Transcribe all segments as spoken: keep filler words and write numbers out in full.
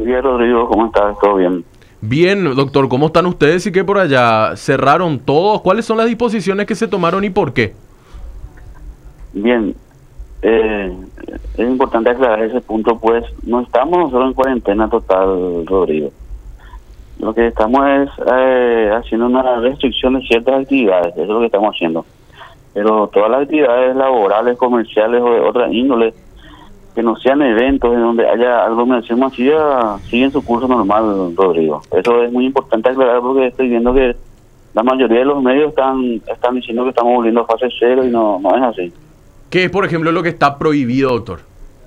días, Rodrigo. ¿Cómo estás? ¿Todo bien? Bien, doctor. ¿Cómo están ustedes y qué por allá? ¿Cerraron todos? ¿Cuáles son las disposiciones que se tomaron y por qué? Bien. Eh, es importante aclarar ese punto, pues no estamos nosotros en cuarentena total, Rodrigo. Lo que estamos es eh, haciendo una restricción de ciertas actividades, eso es lo que estamos haciendo. Pero todas las actividades laborales, comerciales o de otra índole, que no sean eventos en donde haya aglomeración masiva, siguen su curso normal, Rodrigo. Eso es muy importante aclarar porque estoy viendo que la mayoría de los medios están están diciendo que estamos volviendo a fase cero y no, no es así. ¿Qué es, por ejemplo, lo que está prohibido, doctor?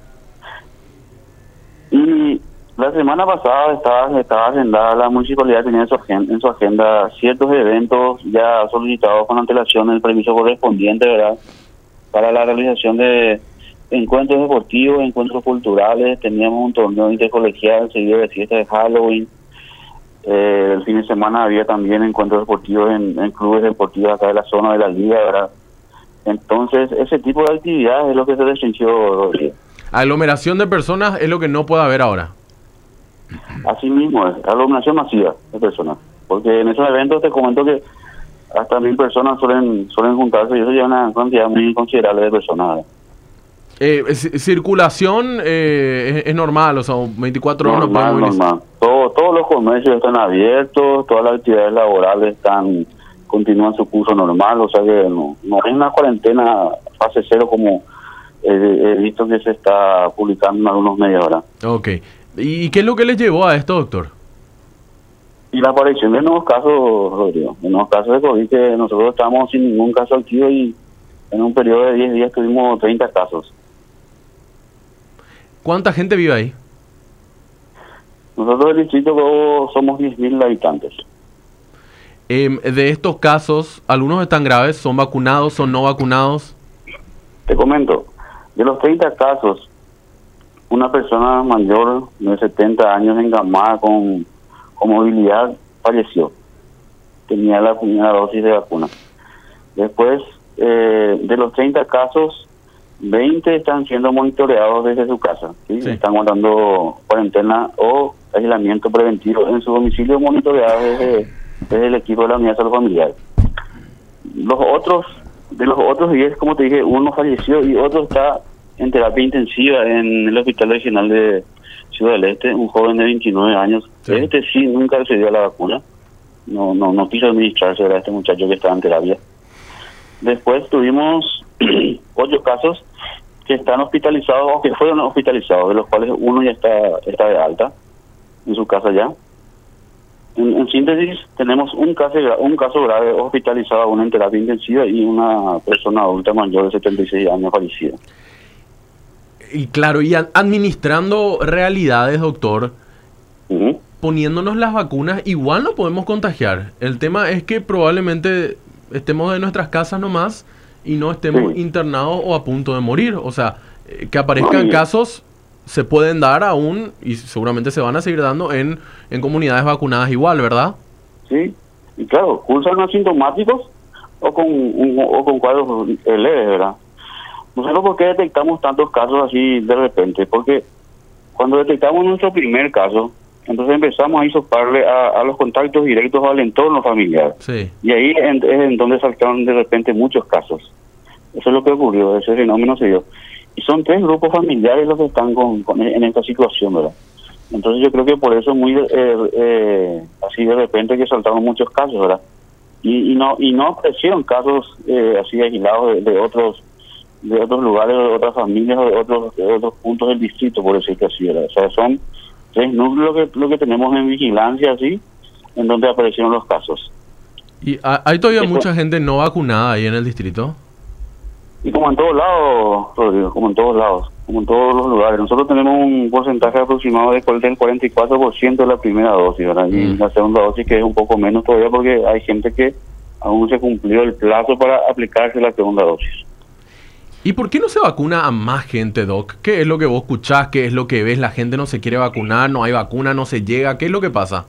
Y la semana pasada estaba, estaba agendada, la municipalidad tenía en su, agenda, en su agenda ciertos eventos ya solicitados con antelación el permiso correspondiente, ¿verdad? Para la realización de encuentros deportivos, encuentros culturales. Teníamos un torneo intercolegial seguido de fiesta de Halloween. Eh, el fin de semana había también encuentros deportivos en, en clubes deportivos acá de la zona de la liga, ¿verdad? Entonces, ese tipo de actividades es lo que se restringió, Rodrigo. Aglomeración de personas es lo que no puede haber ahora. Así mismo es, aglomeración masiva de personas. Porque en esos eventos te comento que hasta mil personas suelen suelen juntarse y eso ya es una cantidad muy considerable de personas. Eh, circulación eh, es, es normal, o sea, veinticuatro horas no normal, podemos normal. Todo, todos los comercios están abiertos, todas las actividades laborales están continúan su curso normal, o sea que no, no es una cuarentena fase cero como eh, he visto que se está publicando en algunos medios ahora. Ok. ¿Y qué es lo que les llevó a esto, doctor? Y la aparición de nuevos casos, Rodrigo, de nuevos casos de COVID, que nosotros estamos sin ningún caso activo y en un periodo de diez días tuvimos treinta casos. ¿Cuánta gente vive ahí? Nosotros el distrito somos diez mil habitantes. Eh, de estos casos, algunos están graves, ¿son vacunados, son no vacunados? Te comento, de los treinta casos, una persona mayor de setenta años encamada con, con movilidad falleció. Tenía la primera dosis de vacuna. Después, eh, de los treinta casos, veinte están siendo monitoreados desde su casa. ¿sí? Sí. Están guardando cuarentena o aislamiento preventivo en su domicilio, monitoreados desde, desde el equipo de la unidad de salud familiar. Los otros, de los otros diez, como te dije, uno falleció y otro está en terapia intensiva en el Hospital Regional de Ciudad del Este, un joven de veintinueve años. Sí. Este sí nunca recibió la vacuna, no no no quiso administrarse a este muchacho que estaba en terapia. Después tuvimos ocho casos que están hospitalizados o que fueron hospitalizados, de los cuales uno ya está está de alta en su casa ya. En, en síntesis, tenemos un caso un caso grave hospitalizado, uno en terapia intensiva y una persona adulta mayor de setenta y seis años fallecida. Y claro, y administrando realidades, doctor, uh-huh. poniéndonos las vacunas, igual no podemos contagiar. El tema es que probablemente estemos en nuestras casas nomás y no estemos sí. internados o a punto de morir. O sea, eh, que aparezcan no, casos se pueden dar aún y seguramente se van a seguir dando en, en comunidades vacunadas igual, ¿verdad? Sí, y claro, cursan asintomáticos o con, un, o con cuadros leves, ¿verdad? No sé por qué detectamos tantos casos así de repente, porque cuando detectamos nuestro primer caso, entonces empezamos a hisoparle a, a los contactos directos al entorno familiar. Sí. Y ahí en, es en donde saltaron de repente muchos casos. Eso es lo que ocurrió, ese fenómeno se dio. Y son tres grupos familiares los que están con, con en esta situación, ¿verdad? Entonces yo creo que por eso muy eh, eh, así de repente que saltaron muchos casos, ¿verdad? Y, y no y no aparecieron casos eh, así aislados de, de otros de otros lugares, de otras familias, de otros de otros puntos del distrito, por decir que así, ¿verdad? O sea, son tres núcleos que, lo que tenemos en vigilancia, así, en donde aparecieron los casos. ¿Y hay todavía Esto, mucha gente no vacunada ahí en el distrito? Y como en todos lados, Rodrigo, como en todos lados, como en todos los lugares. Nosotros tenemos un porcentaje aproximado de del cuarenta y cuatro por ciento de la primera dosis, ¿verdad? Mm. Y la segunda dosis que es un poco menos todavía porque hay gente que aún se cumplió el plazo para aplicarse la segunda dosis. ¿Y por qué no se vacuna a más gente, Doc? ¿Qué es lo que vos escuchás? ¿Qué es lo que ves? La gente no se quiere vacunar, no hay vacuna, no se llega. ¿Qué es lo que pasa?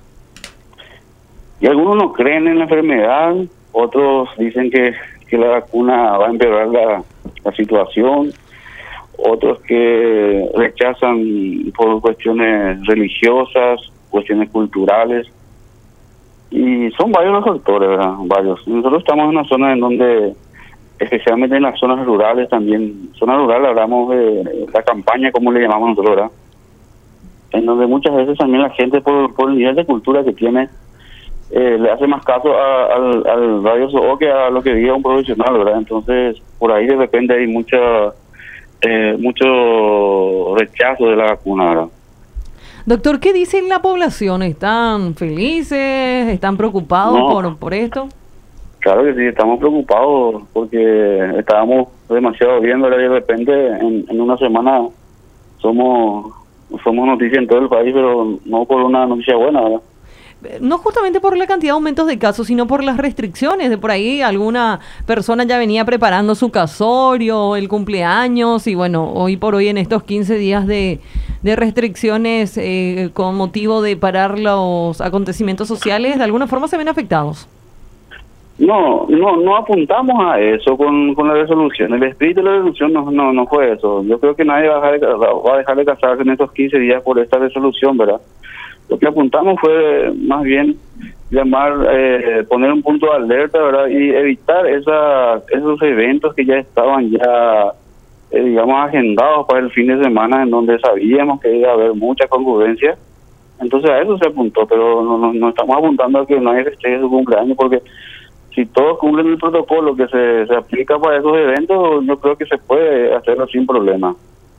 Y algunos no creen en la enfermedad, otros dicen que, que la vacuna va a empeorar la, la situación, otros que rechazan por cuestiones religiosas, cuestiones culturales, y son varios los factores, ¿verdad? Varios. Nosotros estamos en una zona en donde, especialmente en las zonas rurales también, zona rural hablamos de la campaña, como le llamamos nosotros, ¿verdad? En donde muchas veces también la gente, por, por el nivel de cultura que tiene, eh, le hace más caso a, al, al radio o que a lo que diga un profesional, ¿verdad? Entonces, por ahí de repente hay mucha eh, mucho rechazo de la vacuna, ¿verdad? Doctor, ¿qué dice la población? ¿Están felices? ¿Están preocupados no, por, por esto? Claro que sí, estamos preocupados porque estábamos demasiado bien, ¿verdad? Y de repente en, en una semana somos somos noticia en todo el país, pero no por una noticia buena, ¿verdad? No justamente por la cantidad de aumentos de casos, sino por las restricciones. De por ahí alguna persona ya venía preparando su casorio, el cumpleaños, y bueno, hoy por hoy en estos quince días de, de restricciones eh, con motivo de parar los acontecimientos sociales, de alguna forma se ven afectados. No, no, no apuntamos a eso con, con la resolución. El espíritu de la resolución no, no, no fue eso. Yo creo que nadie va a, dejar de, va a dejar de casarse en estos quince días por esta resolución, ¿verdad? Lo que apuntamos fue más bien llamar, eh, poner un punto de alerta, ¿verdad? Y evitar esa, esos eventos que ya estaban ya, eh, digamos, agendados para el fin de semana, en donde sabíamos que iba a haber mucha concurrencia. Entonces a eso se apuntó, pero no, no, no estamos apuntando a que nadie festeje su cumpleaños, porque si todos cumplen el protocolo que se, se aplica para esos eventos, yo creo que se puede hacerlo sin problema.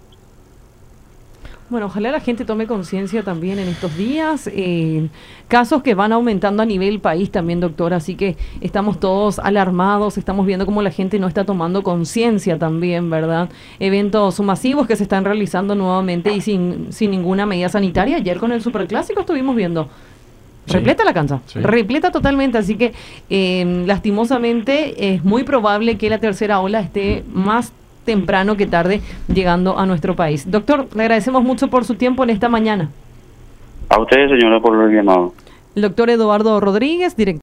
Bueno, ojalá la gente tome conciencia también en estos días, eh, casos que van aumentando a nivel país también, doctor, así que estamos todos alarmados, estamos viendo cómo la gente no está tomando conciencia también, ¿verdad? Eventos masivos que se están realizando nuevamente y sin, sin ninguna medida sanitaria. Ayer con el Superclásico estuvimos viendo sí. repleta la cancha, sí. repleta totalmente, así que eh, lastimosamente es muy probable que la tercera ola esté más temprano que tarde llegando a nuestro país. Doctor, le agradecemos mucho por su tiempo en esta mañana. A ustedes, señora, por el llamado. El doctor Eduardo Rodríguez, director